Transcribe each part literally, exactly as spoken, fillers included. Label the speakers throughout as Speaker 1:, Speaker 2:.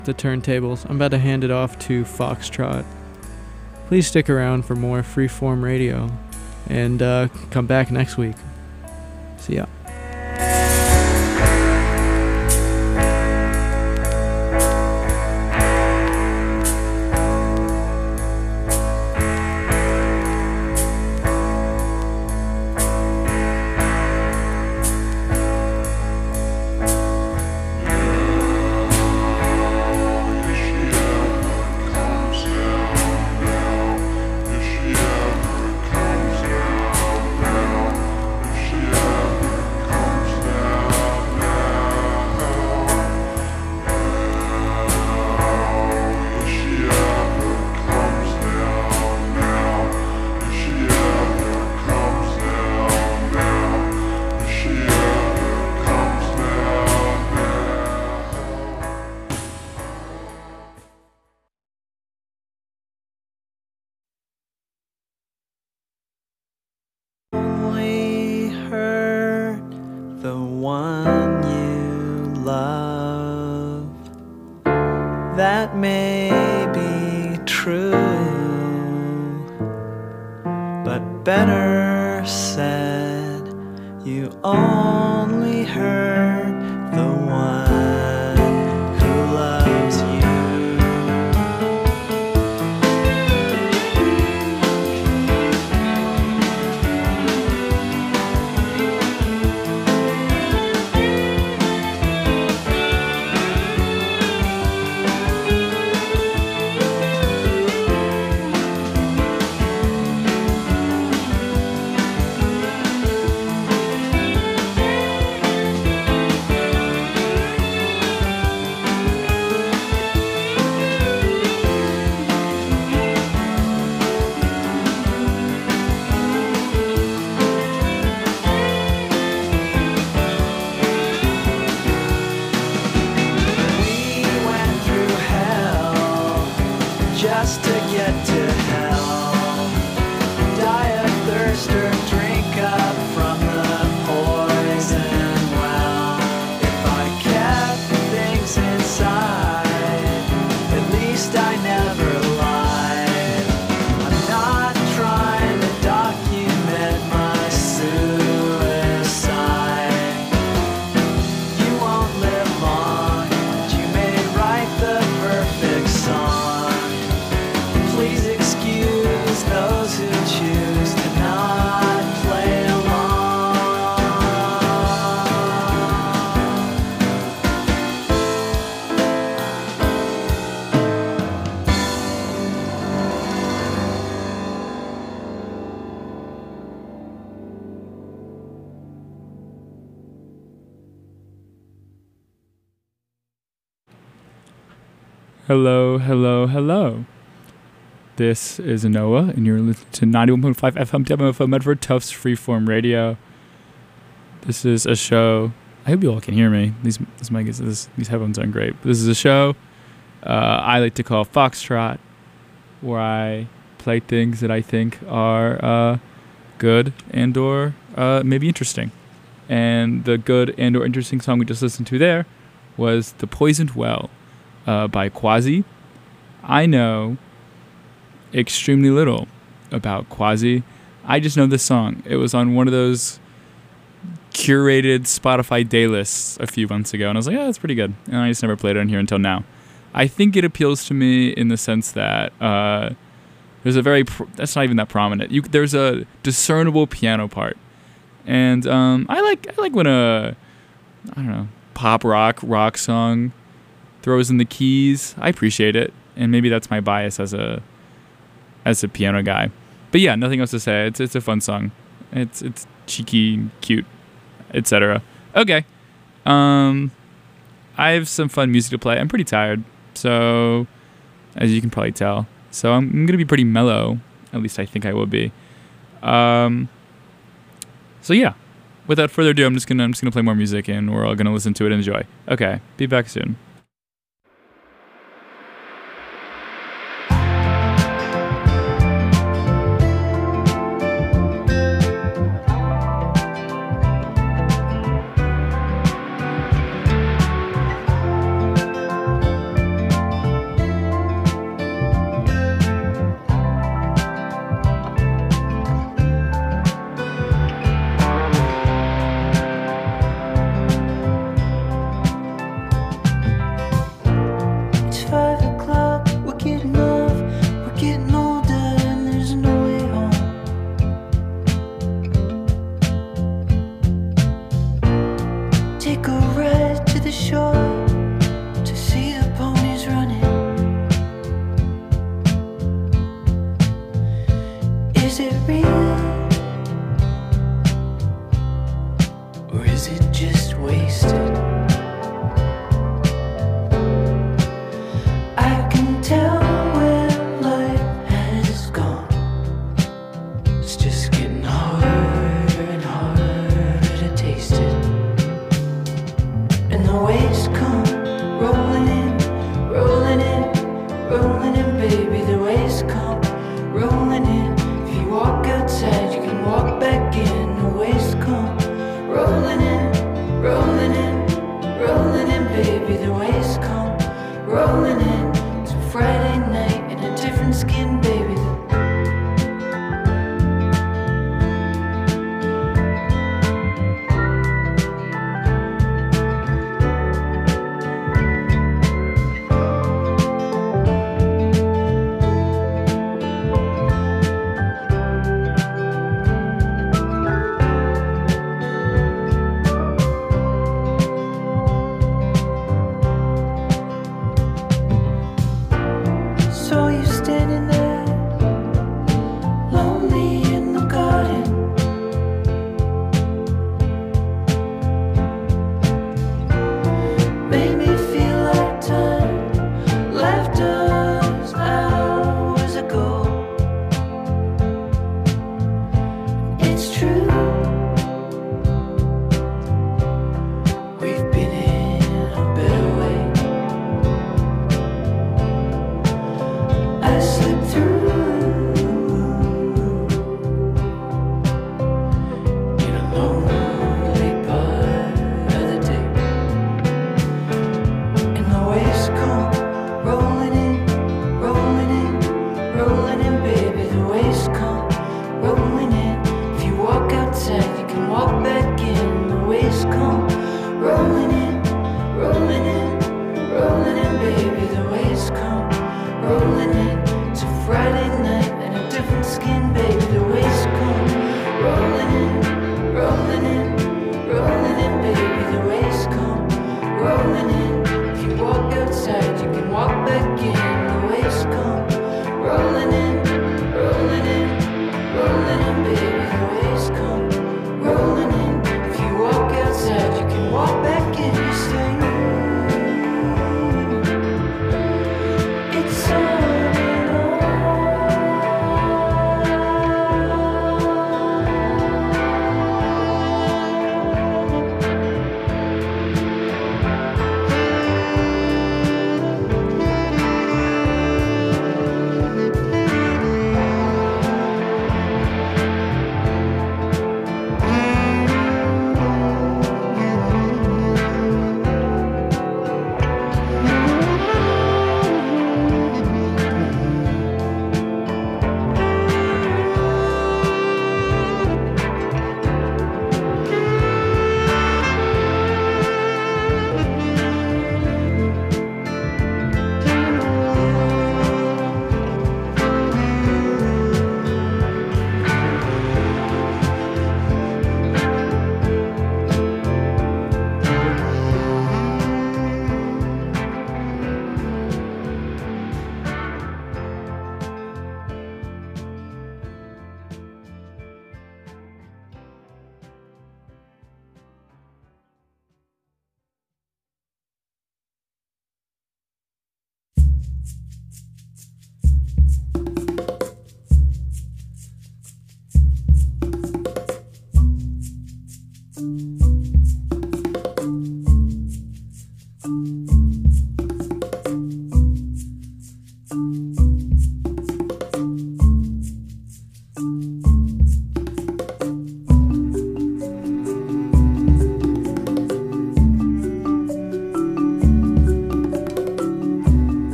Speaker 1: the turntables. I'm about to hand it off to Foxtrot. Please stick around for more Freeform Radio, and uh, come back next week. See ya.
Speaker 2: That may be true, but better said, you only hurt the one who loves you. Just to get to hell, die of thirst or drink up from the poison well. If I kept things inside, at least I never lied. I'm not trying to document my suicide. You won't live long, but you may write the perfect song. Please excuse those who choose to not play along.
Speaker 3: Hello, hello, hello. This is Noah, and you're listening to ninety-one point five F M W F M Medford Tufts Freeform Radio. This is a show. I hope you all can hear me. These this mic is this, these headphones aren't great. But this is a show uh, I like to call Foxtrot, where I play things that I think are uh, good and or uh, maybe interesting. And the good and or interesting song we just listened to there was "The Poisoned Well" uh, by Quasi. I know extremely little about Quasi. I just know this song. It was on one of those curated Spotify day lists a few months ago, and I was like, yeah, that's pretty good. And I just never played it on here until now. I think it appeals to me in the sense that uh, there's a very, pr- that's not even that prominent. You, there's a discernible piano part. And um, I like I like when a, I don't know, pop rock, rock song throws in the keys. I appreciate it. And maybe that's my bias as a as a piano guy. But yeah, nothing else to say. It's it's a fun song. It's it's cheeky, cute, et cetera. Okay. Um I have some fun music to play. I'm pretty tired. So as you can probably tell. So I'm, I'm gonna be pretty mellow. At least I think I will be. Um So yeah. Without further ado, I'm just gonna I'm just gonna play more music and we're all gonna listen to it and enjoy. Okay. Be back soon.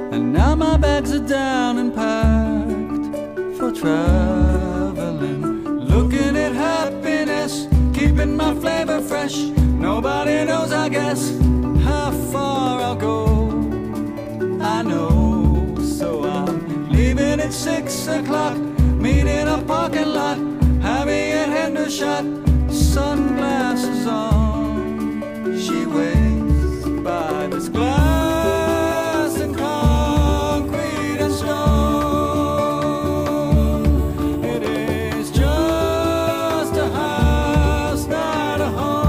Speaker 2: And now my bags are down and packed for traveling. Looking at happiness, keeping my flavor fresh. Nobody knows, I guess, how far I'll go. I know, so I'm leaving at six o'clock. Meet in a parking lot, Harriet Hendershot, sunglasses on. She waits by this glass and concrete and stone. It is just a house, not a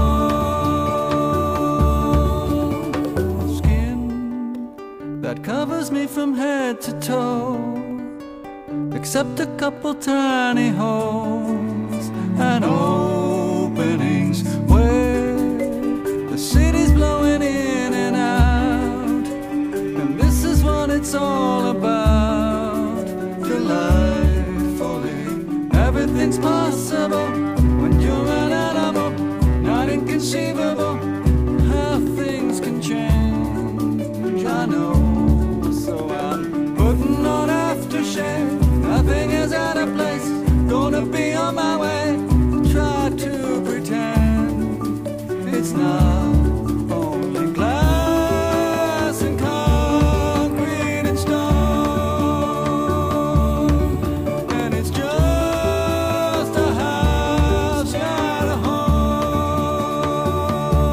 Speaker 2: home. Skin that covers me from head to toe, except a couple tiny holes and openings where the city's blowing in and out. And this is what it's all about. Delightfully, everything's possible when you're an animal. Not inconceivable how things can change. I know, so I'm putting on aftershave. Nothing is out of place, gonna be on my way. Try to pretend it's not only glass and concrete and stone. And it's just a house, not a home.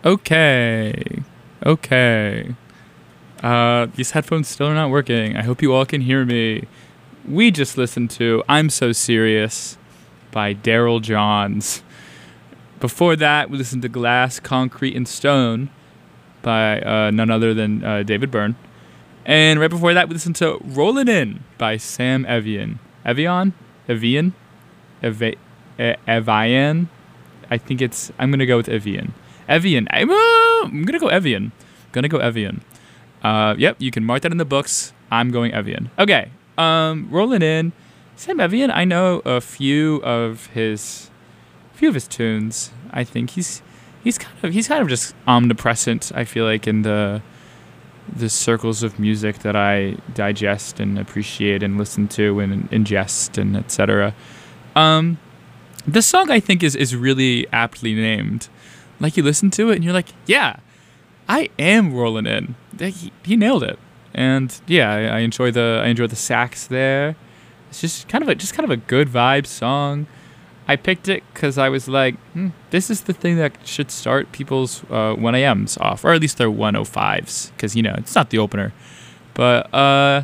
Speaker 3: Okay. Okay. Uh, these headphones still are not working. I hope you all can hear me. We just listened to I'm So Serious by Daryl Johns. Before that, we listened to Glass, Concrete, and Stone by uh, none other than uh, David Byrne. And right before that, we listened to Rollin' In by Sam Evian. Evian? Evian? Ev- e- Evian? I think it's... I'm going to go with Evian. Evian. I'm, uh, I'm going to go Evian. going to go Evian. Uh, yep, you can mark that in the books. I'm going Evian. Okay, um, rolling in. Sam Evian, I know a few of his, few of his tunes. I think he's he's kind of he's kind of just omnipresent. I feel like in the the circles of music that I digest and appreciate and listen to and ingest and et cetera. Um, this song I think is is really aptly named. Like you listen to it and you're like, yeah, I am rolling in. He, he nailed it. And yeah, I, I enjoy the I enjoy the sax there. It's just kind of a just kind of a good vibe song. I picked it because I was like, hmm, this is the thing that should start people's uh, one a.m.s off, or at least their one oh fives, because, you know, it's not the opener. But, uh,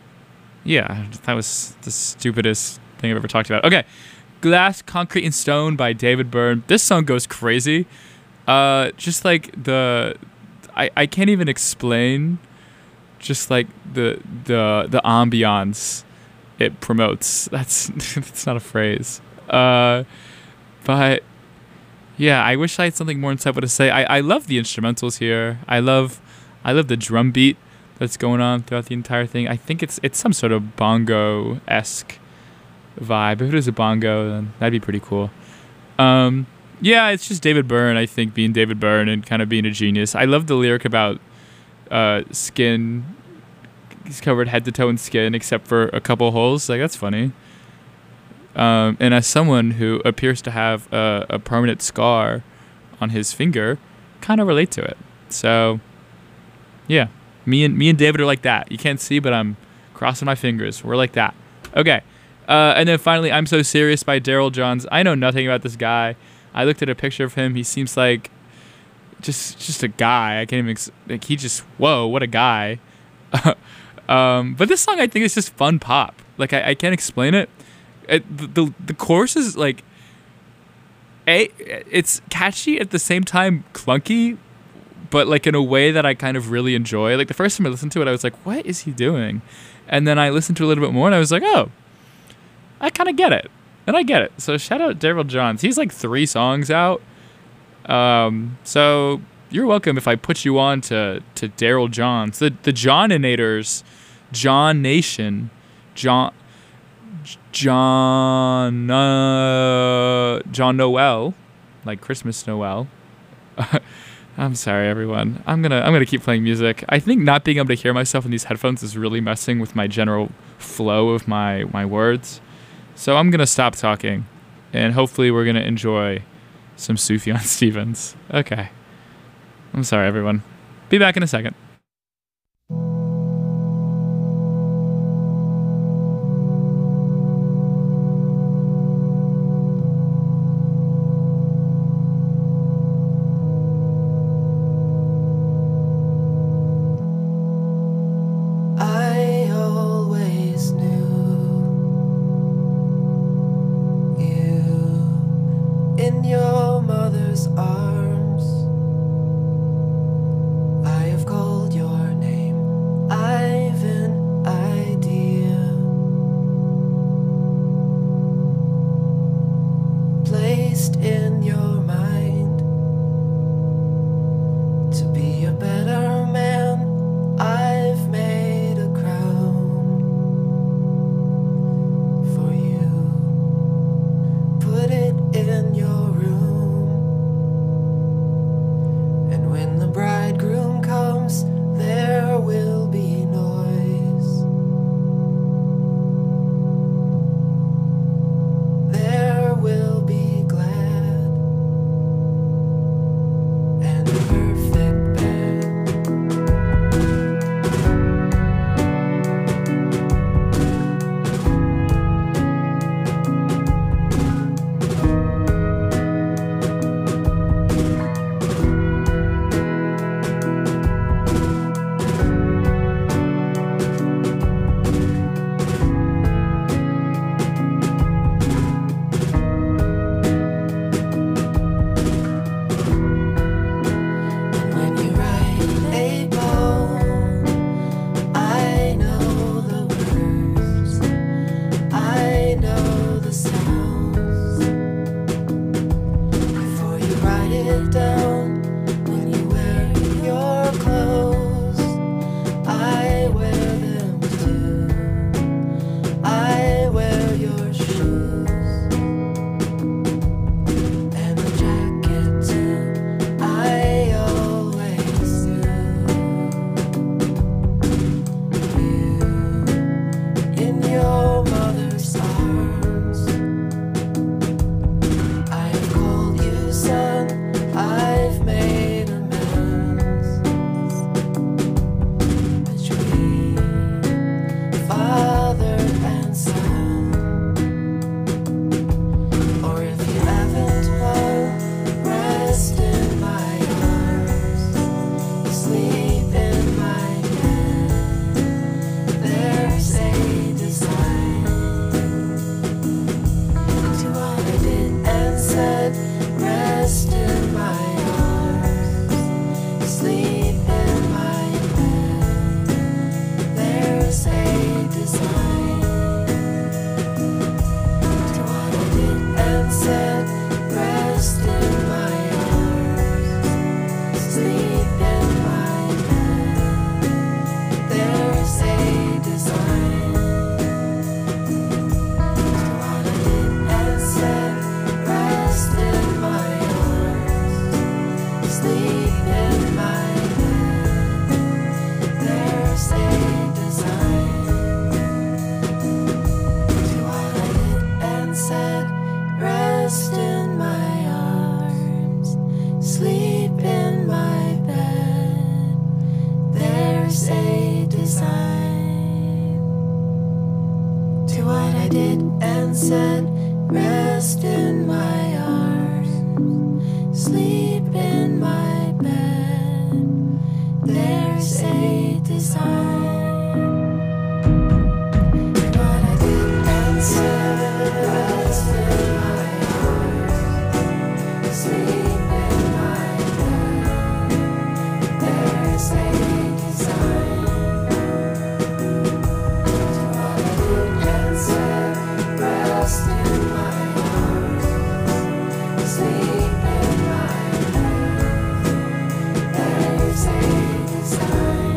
Speaker 3: yeah, that was the stupidest thing I've ever talked about. Okay, Glass, Concrete, and Stone by David Byrne. This song goes crazy. Uh, just like the, I, I can't even explain just like the the the ambiance it promotes. That's that's not a phrase. Uh, but yeah, I wish I had something more insightful to say. I, I love the instrumentals here. I love I love the drum beat that's going on throughout the entire thing. I think it's it's some sort of bongo-esque vibe. If it is a bongo, then that'd be pretty cool. Um, yeah, it's just David Byrne, I think, being David Byrne and kind of being a genius. I love the lyric about uh, skin. He's covered head to toe in skin except for a couple holes. Like, that's funny. Um, and as someone who appears to have a, a permanent scar on his finger, kind of relate to it. So, yeah, me and me and David are like that. You can't see, but I'm crossing my fingers. We're like that. Okay, uh, and then finally, I'm So Serious by Daryl Johns. I know nothing about this guy. I looked at a picture of him. He seems like just just a guy. I can't even ex- like he just whoa, what a guy. um, but this song I think is just fun pop. Like I, I can't explain it. It, the, the the chorus is like, a it's catchy at the same time clunky, but like in a way that I kind of really enjoy. Like the first time I listened to it, I was like, what is he doing? And then I listened to it a little bit more, and I was like, oh, I kind of get it, and I get it. So shout out Daryl Johns. He's like three songs out. Um, so you're welcome if I put you on to to Daryl Johns, the the Johninator's, John Nation, John. John uh, John Noel, like Christmas Noel. I'm sorry, everyone. I'm gonna I'm gonna keep playing music. I think not being able to hear myself in these headphones is really messing with my general flow of my my words. So I'm gonna stop talking, and hopefully we're gonna enjoy some Sufjan Stevens. Okay. I'm sorry, everyone. Be back in a second.
Speaker 2: Arms, I have called
Speaker 4: did and said, rest in my arms, sleep in my bed. There's a design. What I did and said, rest in my arms, sleep in my bed. There's a design. Rest in my arms, sleep in my bed. There's a design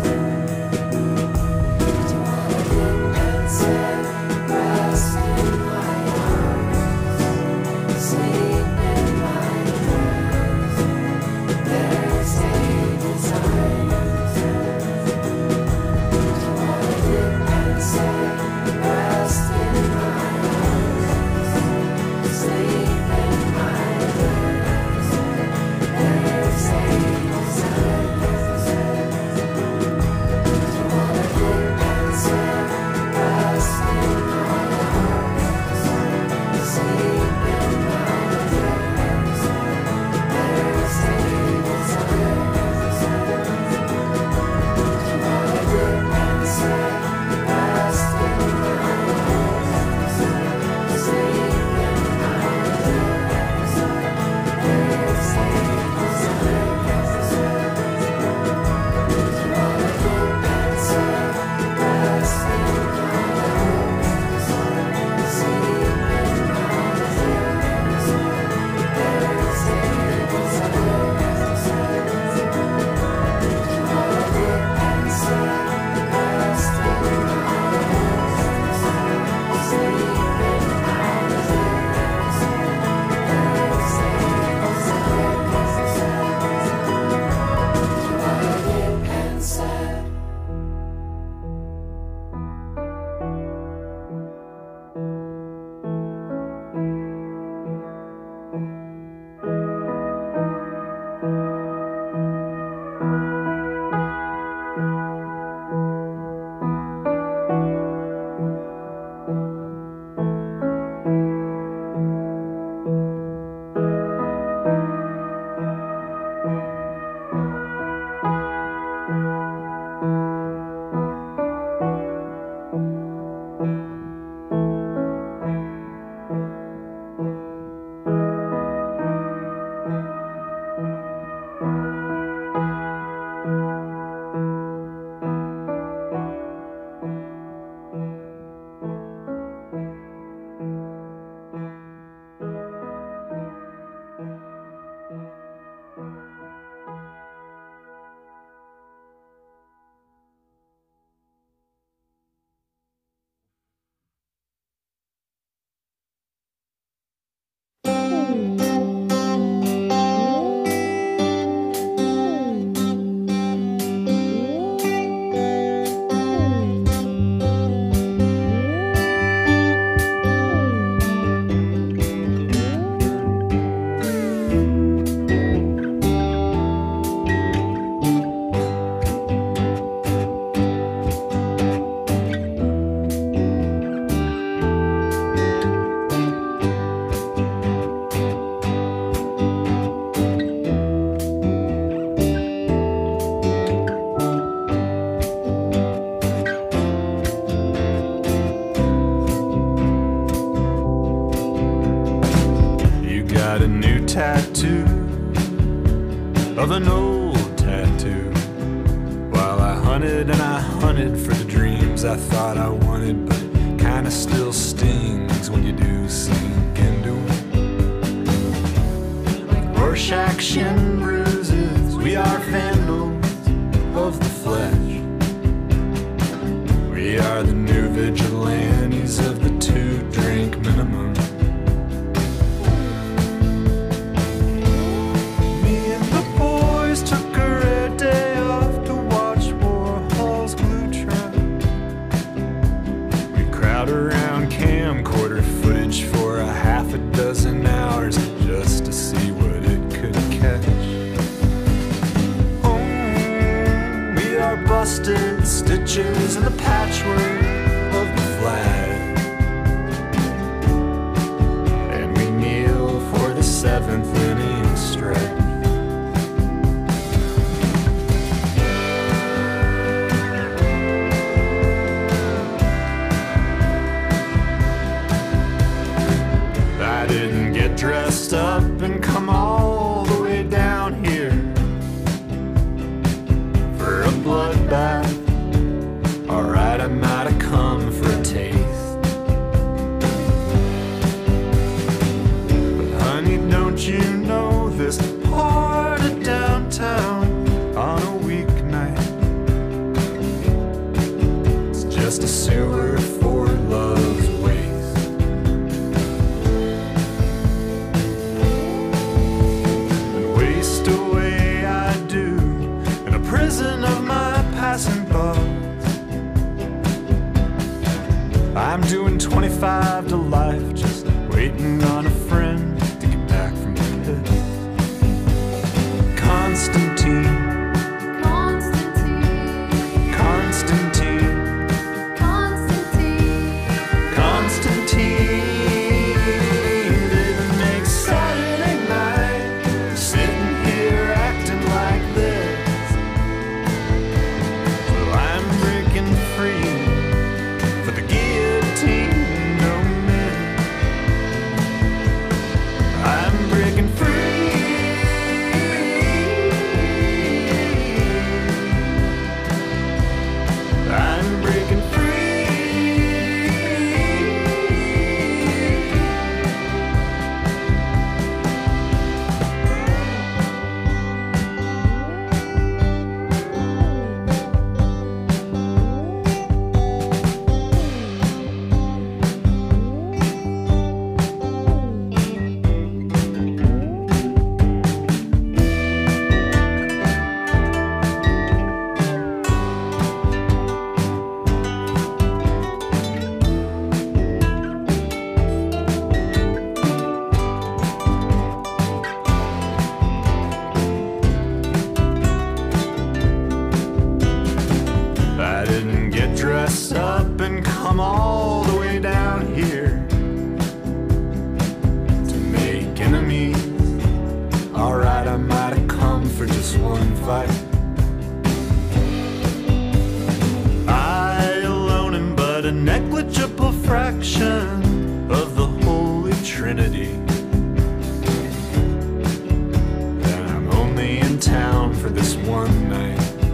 Speaker 4: to what I did and said. Rest in my arms, sleep in my bed. There's a design to what I did and said. Rest in my sleep in my bed. There's a design to what I did and said. Rest in my arms, sleep in my bed. There's a design to what I did and said. Rest in my arms, sleep in my bed. There's a design to what I did and said. Rest in my arms, sleep in my bed. There's a design to what I did and said. Rest in my arms, sleep in my bed. There's a design to what I did and said.
Speaker 5: Got a new tattoo of an old tattoo. While I hunted and I hunted for the dreams I thought I wanted, but kinda still stings when you do sink into them. Like Rorschach shin bruises, we are vandals of the flesh. We are the new vigilantes of the two-drink minimum. Took a red day off to watch Warhol's glue trap. We crowd around camcorder footage for a half a dozen hours just to see what it could catch. Oh, we are busted stitches in the patchwork of the flag. seventh inning stretch. I didn't get dressed up and come all the way down here for a bloodbath. Alright, I might have come for a taste, but honey, don't you know this part of downtown on a weeknight? It's just a sewer for love's waste. And waste away I do in a prison of my passing thoughts. I'm doing twenty-five to life, just waiting on a friend to get back from the pit. Constantine,
Speaker 4: Constantine,
Speaker 5: Constantine,
Speaker 4: Constantine,
Speaker 5: Constantine. Didn't make Saturday night, sitting here acting like this. So I'm breaking free for the guillotine, no man. I'm breaking free. I'm breaking free. I didn't get dressed up and come all the way down here to make enemies. Alright, I might have come for just one fight. I alone am but a negligible fraction of the Holy Trinity, and I'm only in town for this one night.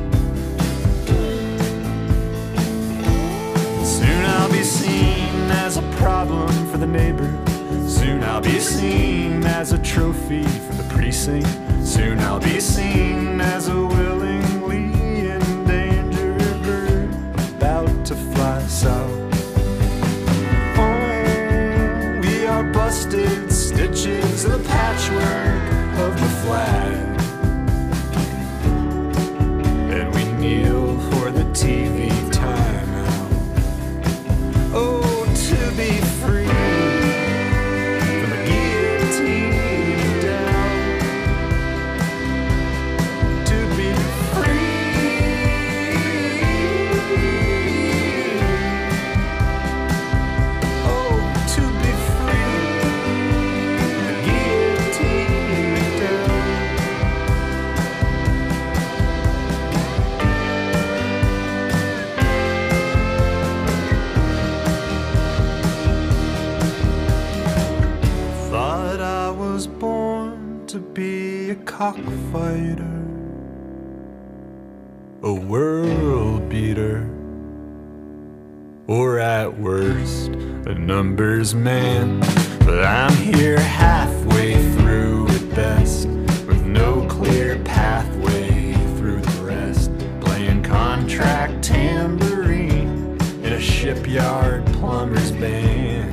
Speaker 5: Soon I'll be seen as a problem for the neighbor. Soon I'll be seen as a trophy for the precinct. Soon I'll be seen as a willingly endangered bird about to fly south. Oh, we are busted stitches in the patchwork of the flag, and we kneel for the T V timeout. Oh, to be free from the guillotine down. To be free. Oh, to be free from the guillotine down. Thought I was born to be a cockfighter, a world beater, or at worst, a numbers man. But I'm here halfway through at best, with no clear pathway through the rest, playing contract tambourine in a shipyard plumber's band.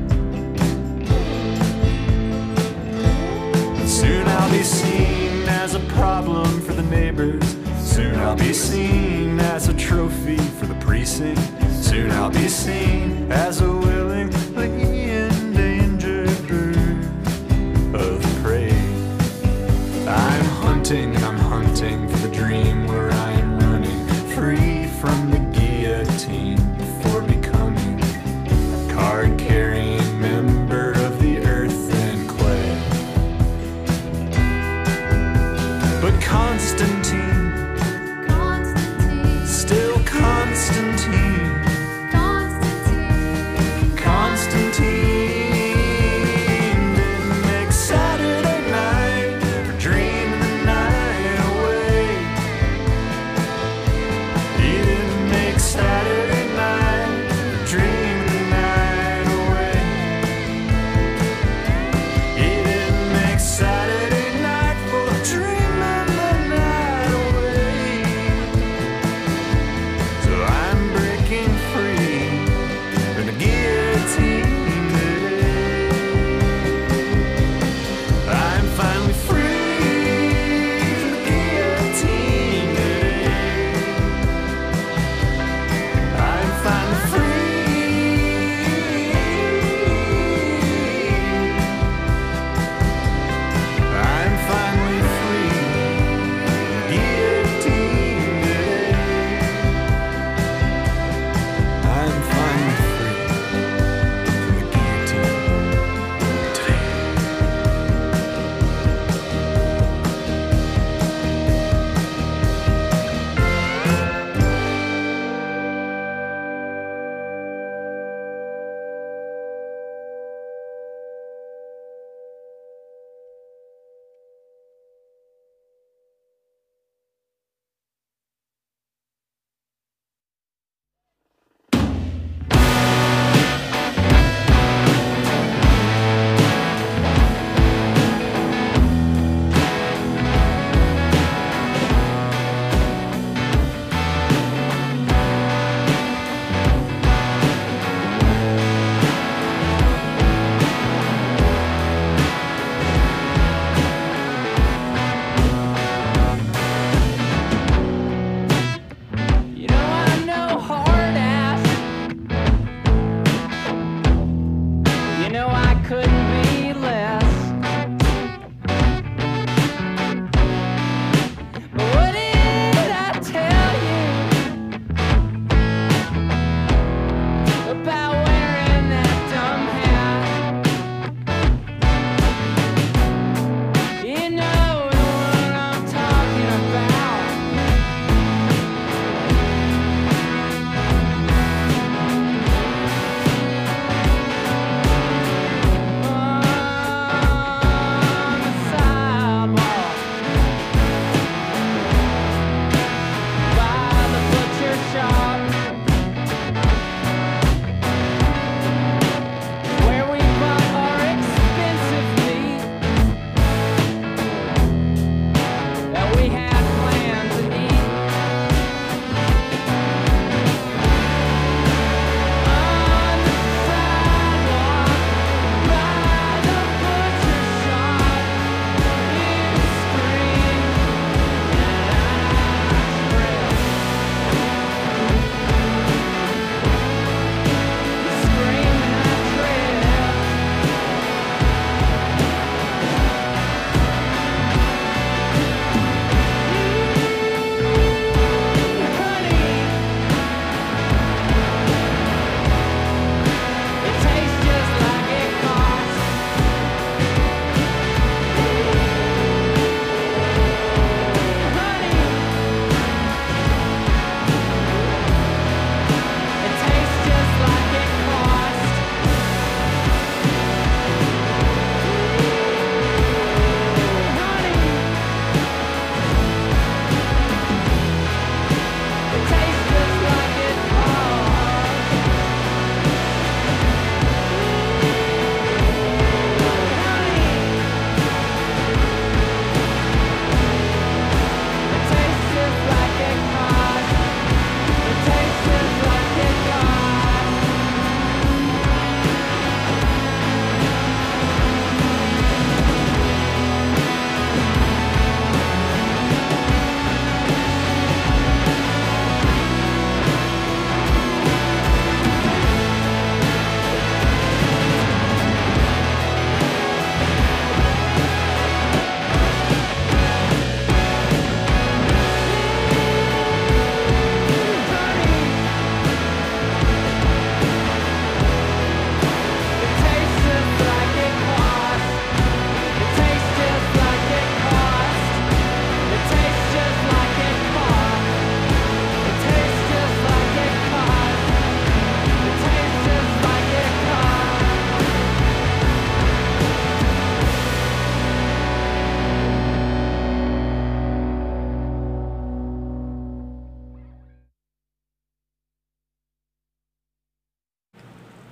Speaker 5: Soon I'll be seen as a problem for the neighbors. Soon I'll be seen as a trophy for the precinct. Soon I'll be seen as a willingly endangered bird of prey. I'm hunting and I'm hunting for the dream where I am running free from the guillotine before becoming a card-carrying member of the earth and clay.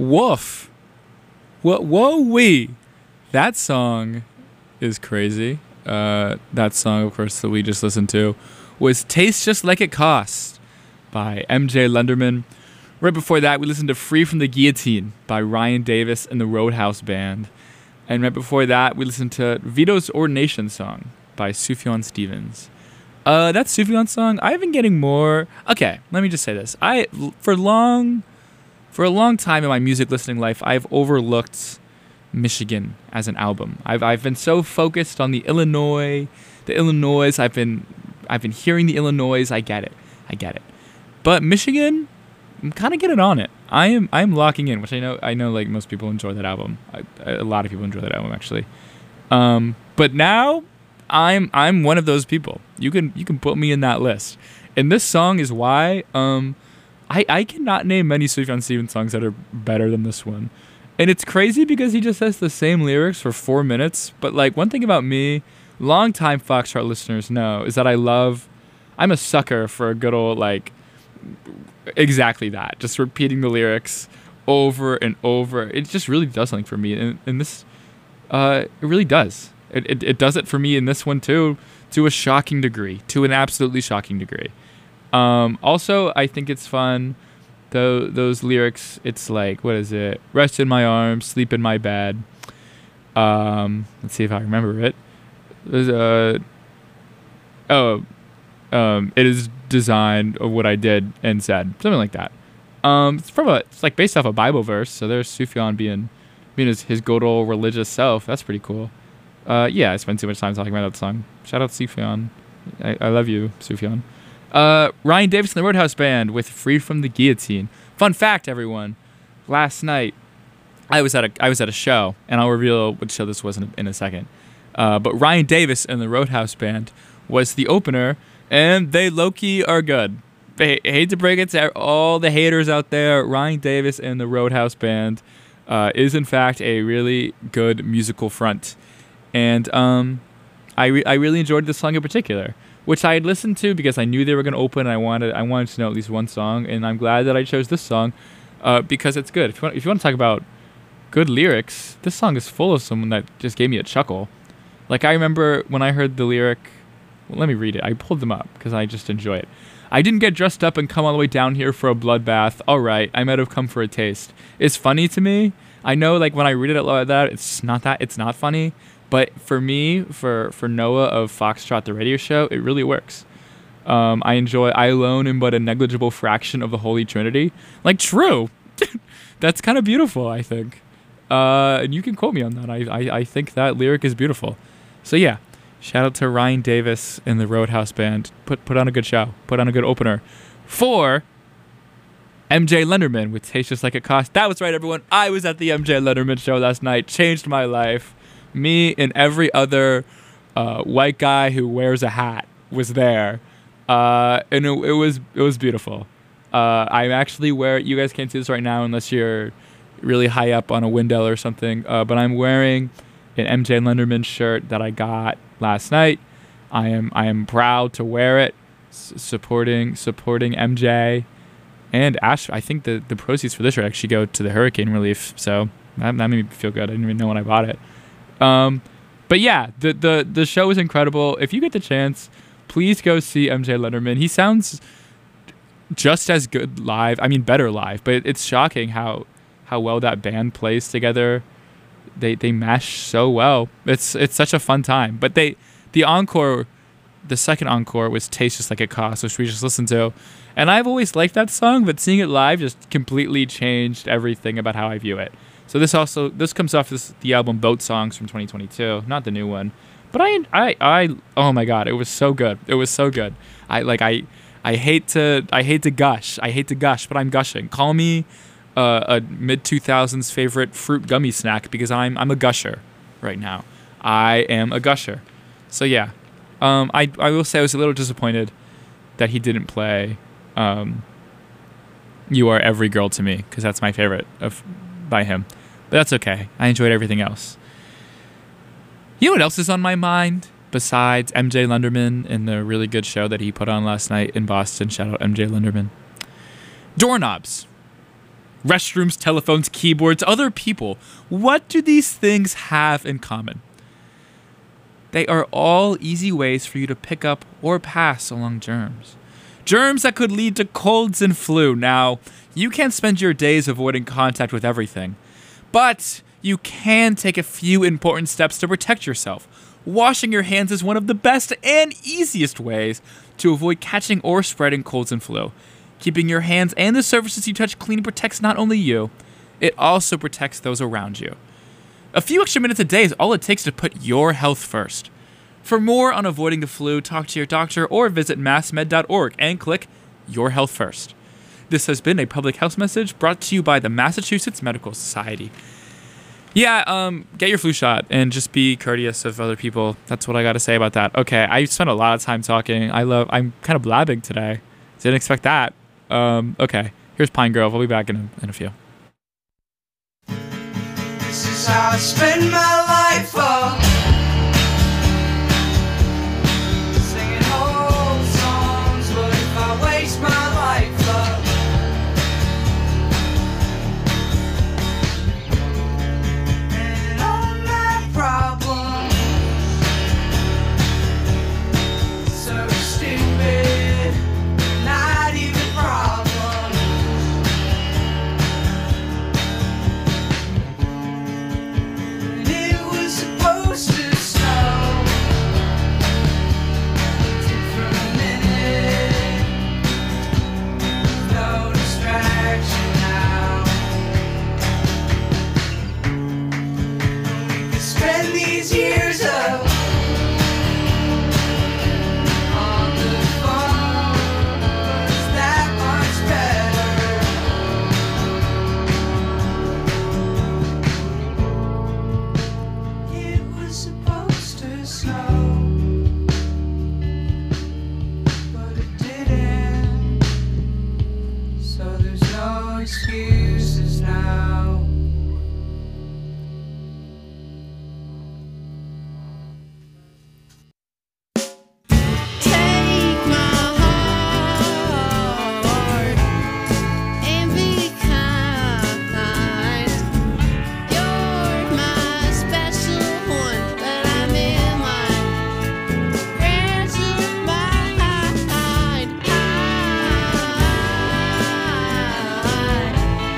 Speaker 3: Woof. Whoa, whoa, wee. That song is crazy. Uh, that song, of course, that we just listened to was Tastes Just Like It Costs by M J Lenderman. Right before that, we listened to Free from the Guillotine by Ryan Davis and the Roadhouse Band. And right before that, we listened to Vito's Ordination Song by Sufjan Stevens. Uh, that Sufjan song, I've been getting more... Okay, let me just say this. I, for long... For a long time in my music listening life, I've overlooked Michigan as an album. I've I've been so focused on the Illinois, the Illinois. I've been I've been hearing the Illinois. I get it, I get it. But Michigan, I'm kind of getting on it. I am I am locking in, which I know I know like most people enjoy that album. I, a lot of people enjoy that album actually. Um, but now I'm I'm one of those people. You can you can put me in that list. And this song is why. Um, I, I cannot name many Sufjan Stevens songs that are better than this one. And it's crazy because he just has the same lyrics for four minutes. But, like, one thing about me, longtime Foxtrot listeners know, is that I love... I'm a sucker for a good old, like, exactly that. Just repeating the lyrics over and over. It just really does something for me. And, and this... Uh, it really does. It, it, it does it for me in this one, too, to a shocking degree. To an absolutely shocking degree. Um, also, I think it's fun, though, those lyrics, it's like, what is it? Rest in my arms, sleep in my bed. Um, let's see if I remember it. There's a, oh, um, it is designed of what I did and said. Something like that. Um, it's from a, it's like based off a Bible verse, so there's Sufjan being, being his, his good old religious self. That's pretty cool. Uh, yeah, I spent too much time talking about that song. Shout out Sufjan. I, I love you, Sufjan. Uh, Ryan Davis and the Roadhouse Band with Free from the Guillotine. Fun fact, everyone. Last night, I was at a I was at a show, and I'll reveal what show this was in a, in a second. Uh, but Ryan Davis and the Roadhouse Band was the opener, and they low-key are good. I hate to break it to all the haters out there. Ryan Davis and the Roadhouse Band uh, is, in fact, a really good musical front. And um, I, re- I really enjoyed this song in particular, which I had listened to because I knew they were going to open, and I wanted I wanted to know at least one song, and I'm glad that I chose this song uh, because it's good. If you want, if you want to talk about good lyrics, this song is full of someone that just gave me a chuckle. Like, I remember when I heard the lyric, well, let me read it. I pulled them up because I just enjoy it. I didn't get dressed up and come all the way down here for a bloodbath. All right, I might have come for a taste. It's funny to me. I know, like, when I read it out like that, it's not that, it's not funny. But for me, for, for Noah of Foxtrot, the radio show, it really works. Um, I enjoy, I alone am but a negligible fraction of the Holy Trinity. Like, true. That's kind of beautiful, I think. Uh, and you can quote me on that. I, I, I think that lyric is beautiful. So, yeah. Shout out to Ryan Davis and the Roadhouse Band. Put, put on a good show. Put on a good opener. For M J Lenderman with Tastes Just Like It Costs. That was right, everyone. I was at the M J Lenderman show last night. Changed my life. Me and every other uh, white guy who wears a hat was there, uh, and it, it was it was beautiful. Uh, I'm actually wearing. You guys can't see this right now unless you're really high up on a window or something. Uh, but I'm wearing an M J Lenderman shirt that I got last night. I am I am proud to wear it, s- supporting supporting M J and Ash. I think the the proceeds for this shirt actually go to the hurricane relief. So that, that made me feel good. I didn't even know when I bought it. Um, but yeah, the, the, the show is incredible. If you get the chance, please go see M J Lenderman. He sounds just as good live. I mean, better live, but it's shocking how, how well that band plays together. They, they mesh so well. It's, it's such a fun time, but they, the encore, the second encore was Tastes Just Like It Costs, which we just listened to. And I've always liked that song, but seeing it live just completely changed everything about how I view it. So this also this comes off this the album Boat Songs from twenty twenty-two, not the new one. But I I I oh my god, it was so good. It was so good. I like I I hate to I hate to gush. I hate to gush, but I'm gushing. Call me uh, a mid two thousands favorite fruit gummy snack because I'm I'm a gusher right now. I am a gusher. So yeah. Um I I will say I was a little disappointed that he didn't play um You Are Every Girl to Me because that's my favorite of by him. But that's okay. I enjoyed everything else. You know what else is on my mind besides M J Lenderman and the really good show that he put on last night in Boston? Shout out M J Lenderman. Doorknobs. restrooms, telephones, keyboards, other people. What do these things have in common? They are all easy ways for you to pick up or pass along germs. Germs that could lead to colds and flu. Now, you can't spend your days avoiding contact with everything, but you can take a few important steps to protect yourself. Washing your hands is one of the best and easiest ways to avoid catching or spreading colds and flu. Keeping your hands and the surfaces you touch clean protects not only you, it also protects those around you. A few extra minutes a day is all it takes to put your health first. For more on avoiding the flu, talk to your doctor or visit mass med dot org and click Your Health First. This has been a public health message brought to you by the Massachusetts Medical Society. Yeah, um, get your flu shot and just be courteous of other people. That's what I got to say about that. Okay, I spent a lot of time talking. I love, I'm kind of blabbing today. Didn't expect that. Um, okay, here's Pine Grove. I'll be back in a, in a few.
Speaker 2: This is how I spend my life, oh. Singing old songs, what if I waste my life, oh. And all my problems, so stupid, not even problems. And it was supposed to snow. Took for a minute, no distraction now. We could spend these years up on the phone, was that much better. It was supposed to snow, but it didn't. So there's no excuses now.
Speaker 6: Take my heart and be kind. You're my special one, but I'm in line. Answer my mind. I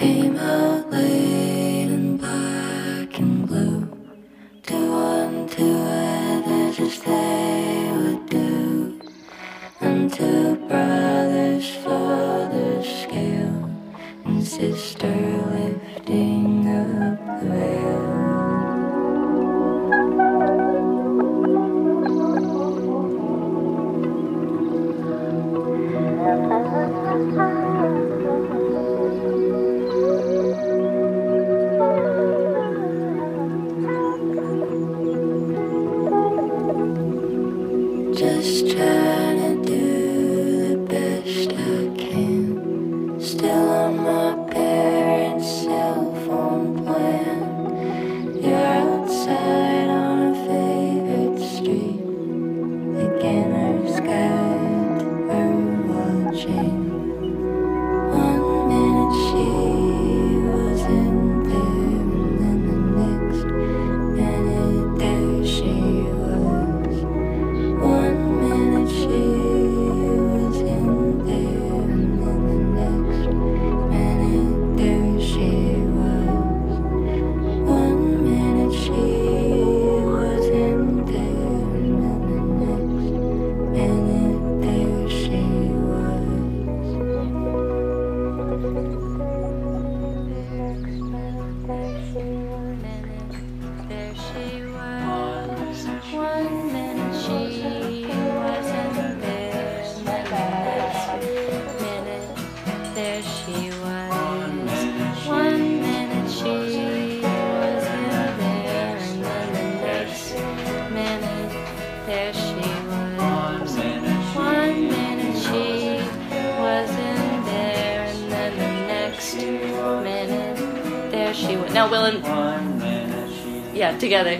Speaker 4: came out late in black and blue. Do unto others as they would do. Unto brothers, fathers scale, and sister lifting up the veil. Just trying to do the best I can. Still on my parents' cell phone plan. You're outside on a favorite street. Beginner's guide to bird watching. One minute she wasn't there, and then the next minute there she was. One minute she was in there, and then the next minute there she was. One minute she was in there, and then the next minute there she There she was. One minute she wasn't there, and then the next minute there she was. One minute she wasn't there, and then the next minute there she was. One minute she wasn't there, and then the next minute there she was. Now, Will and yeah, together.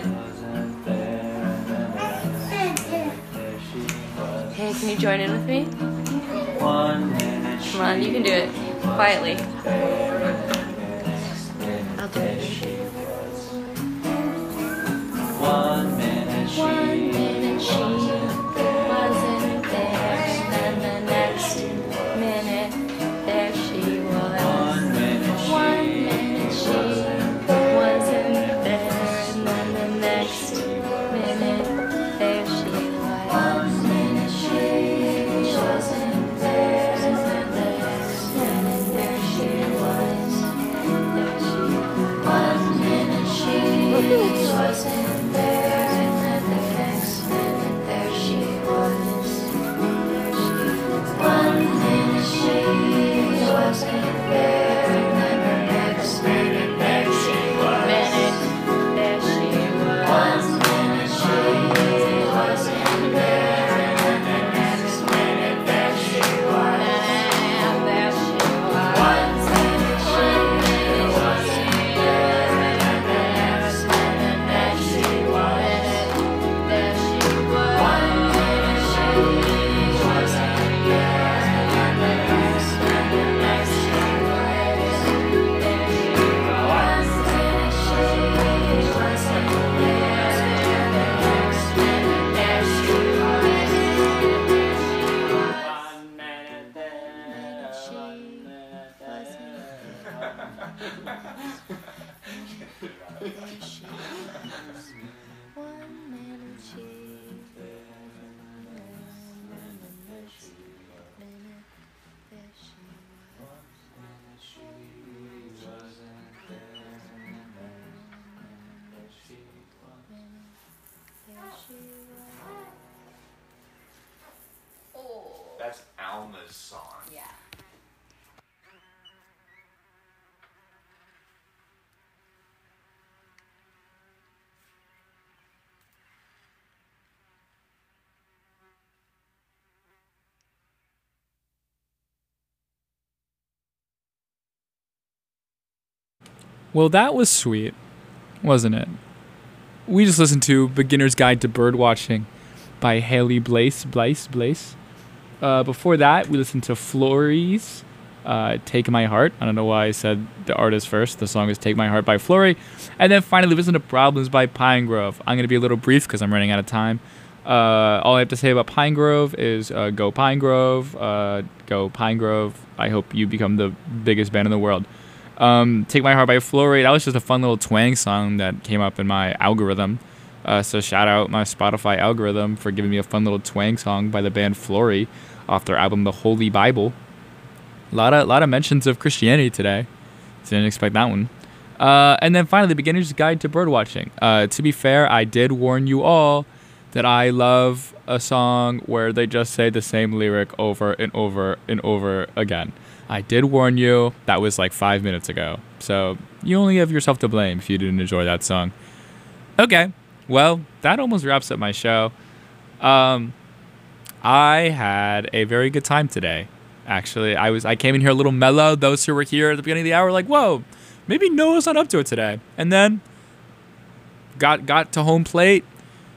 Speaker 4: Hey, can you join in with me? Come on, you can do it quietly. I'll do it.
Speaker 2: One minute she
Speaker 4: One minute she wasn't there, and then the next minute there she was.
Speaker 2: One minute she
Speaker 4: One minute she wasn't there, and then the next minute there she was. One minute she wasn't there, and then the next minute there she was. There she was. One minute she wasn't there, and then the next minute there she was. There she was. One minute she wasn't there, and then the next minute there she was. Minute there she was. One minute she wasn't there, and then the next minute there she was. And there she was. One minute she wasn't there, and then the next minute there she was. There she was. One minute she wasn't there, and then the next minute there she was. There she was. One minute she wasn't there, and the next minute there she was. One minute she One minute she
Speaker 5: That's Alma's song.
Speaker 6: Yeah.
Speaker 3: Well, that was sweet, wasn't it? We just listened to Beginner's Guide to Birdwatching by Haley Blaise. Blaise? Blaise? Uh, before that, we listened to Flory's uh, Take My Heart. I don't know why I said the artist first. The song is Take My Heart by Flory. And then finally, listen to Problems by Pinegrove. I'm going to be a little brief because I'm running out of time. Uh, all I have to say about Pinegrove is uh, go Pinegrove. Uh, go Pinegrove. I hope you become the biggest band in the world. Um, Take My Heart by Flory. That was just a fun little twang song that came up in my algorithm. Uh, so shout out my Spotify algorithm for giving me a fun little twang song by the band Flory off their album The Holy Bible. A lot of, lot of mentions of Christianity today. Didn't expect that one. Uh, and then finally, The Beginner's Guide to Birdwatching. Uh, to be fair, I did warn you all that I love a song where they just say the same lyric over and over and over again. I did warn you. That was like five minutes ago. So you only have yourself to blame if you didn't enjoy that song. Okay. Well, that almost wraps up my show. Um, I had a very good time today. Actually, I was I came in here a little mellow. Those who were here at the beginning of the hour were like, whoa, maybe Noah's not up to it today. And then got got to home plate,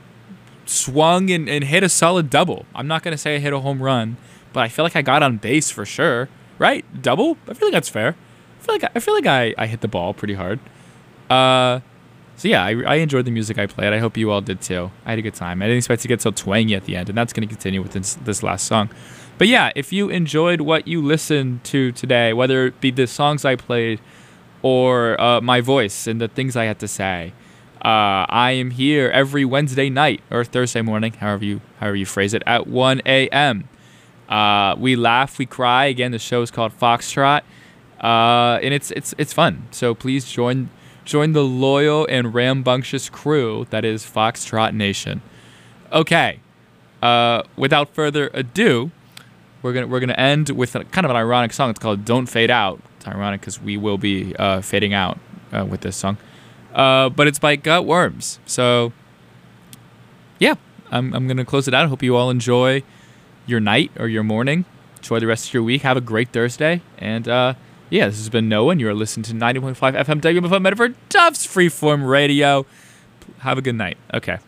Speaker 3: swung and, and hit a solid double. I'm not going to say I hit a home run, but I feel like I got on base for sure. Right? Double? I feel like that's fair. I feel like I, I, feel like I, I hit the ball pretty hard. Uh, so yeah, I, I enjoyed the music I played. I hope you all did too. I had a good time. I didn't expect to get so twangy at the end, and that's going to continue with this, this last song. But yeah, if you enjoyed what you listened to today, whether it be the songs I played or uh, my voice and the things I had to say, uh, I am here every Wednesday night or Thursday morning, however you however you phrase it, at one a.m. Uh, we laugh, we cry. Again, the show is called Foxtrot, uh, and it's it's it's fun. So please join join the loyal and rambunctious crew that is Foxtrot Nation. Okay, uh, without further ado, we're gonna we're gonna end with a, kind of an ironic song. It's called "Don't Fade Out." It's ironic because we will be uh, fading out uh, with this song, uh, but it's by Gutworms. So yeah, I'm I'm gonna close it out. I hope you all enjoy your night or your morning. Enjoy the rest of your week. Have a great Thursday. And uh, yeah, this has been Noah, and you're listening to ninety point five F M W M F M Medford Tufts Freeform Radio. Have a good night. Okay.